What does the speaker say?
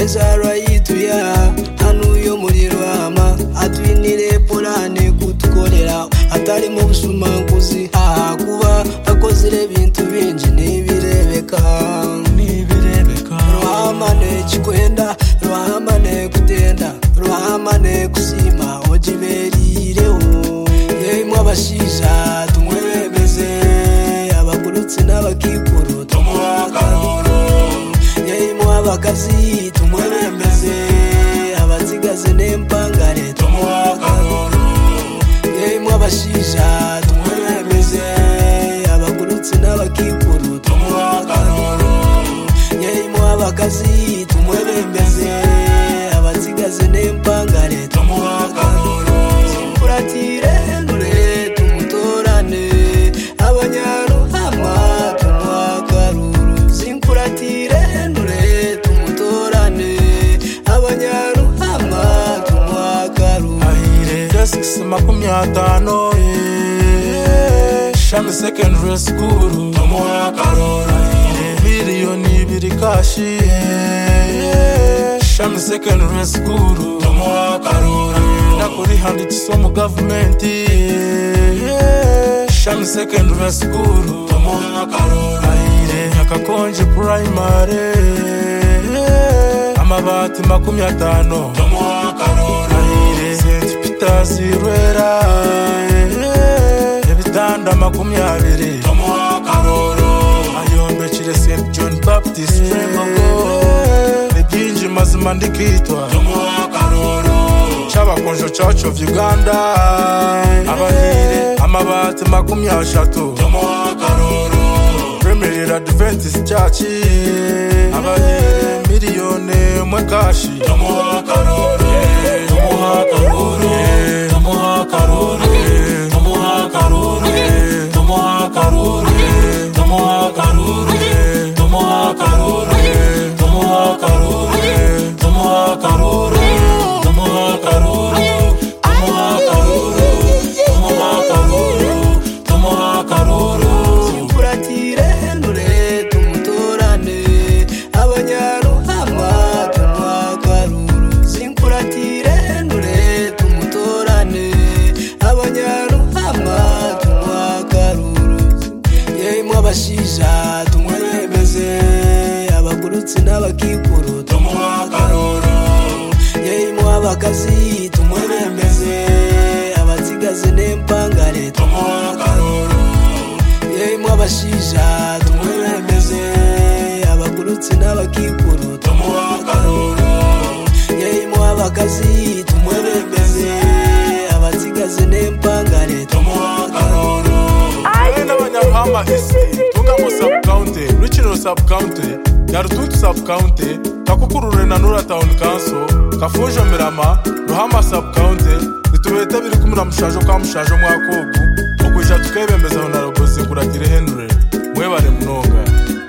enzarwa yitu ya hano yo muri Rwama atwinire polane kutukorera atari mu busumanguzi kuba akozire ibintu binji nibirebeka Rwama ne chikwenda Rwama ne kutenda Rwama ne kusima ojiberireho yemwe abashisha tumwebeze abagurutse n'abakikuru tumuhagaruro yemwe abakazi tumwebeze abazigaze n'empangare tumuhagaruro yemwe abashisha tumwebeze abagurutse n'abakikuru tumuhagaruro yemwe abakazi tumwebeze abazigaze n'empangare tumuhagaruro simpuratire nure tumutorane abanyaruhama tumuhagaruro simpuratire nure tumutorane abanyaruhama tumuhagaruro ahire desks 50 Shami secondary school tumuhagaruro miliyoni 2 kashi Shami secondary school tumuhagaruro nakuri handitse mu government Shami secondary school tumuhagaruro Nyakakonje primary amabati 50 tumuhagaruro St Peter's Rwera ebitanda 20 tumuhagaruro ayombekire St John Baptist Fremango ebyinji mazima ndikitwa tumuhagaruro Chabakonjo Church of Uganda abahire amabati 30 tumuhagaruro Premier Adventist Church abahire miliyoni 1 kashi tumuhagaruro tumuhagaruro tumuhagaruro tumuhagaruro tumuhagaruro tumuhagaruro tumuhagaruro tumuhagaruro tumuhagaruro simpuratire nure tumutorane abanyaruhama tumuhagaruro simpuratire nure tumutorane abanyaruhama tumuhagaruro yemwe abashisha tumwebeze abagurutse n'abakikuru tumuhagaruro yemwe abakazi tumwebeze abazigaze n'empangare tumuhagaruro yemwe abashisha tumwebeze abagurutse n'abakikuru tumuhagaruro yemwe abakazi tumwebeze abazigaze n'empangare tumuhagaruro n'abanyaruhama history tungamo sub county Ruchiro sub county Nyarututu sub county Kakukurure na Nura town council Kafujo Mirama Ruhama sub county nitubeta biri kumura mushajo kwa mushajo mwakogu okwisha tukebembeza honorable Zinkuratire Henry mwebare munonga